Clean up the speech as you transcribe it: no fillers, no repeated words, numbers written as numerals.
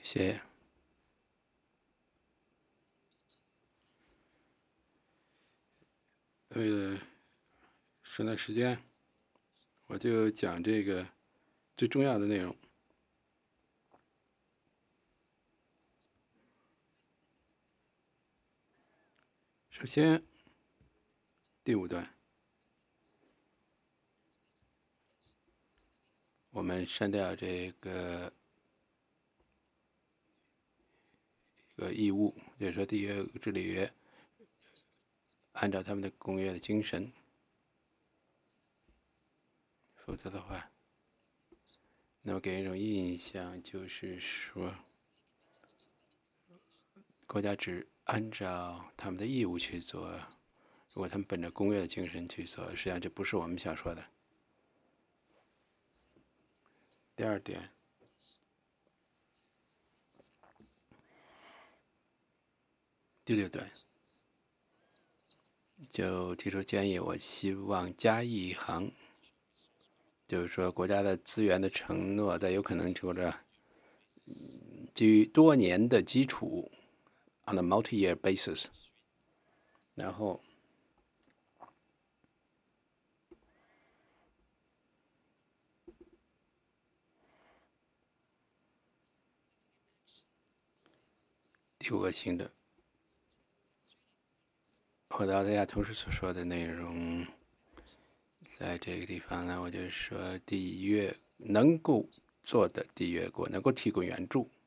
谢。为了省点时间，我就讲这个最重要的内容。首先，第5段，我们删掉这个义务，就是说缔约治理约按照他们的公约的精神，否则的话，那么给人一种印象就是说，国家只按照他们的义务去做，如果他们本着公约的精神去做，实际上这不是我们想说的。第2点，第6段就提出建议，我希望加一行，就是说国家的资源的承诺，在有可能或者基于多年的基础 ，on a multi-year basis， 然后第5个新的，和澳大利亚同时所说的内容，在这个地方呢，我就说缔约能够做的缔约国能够提供援助，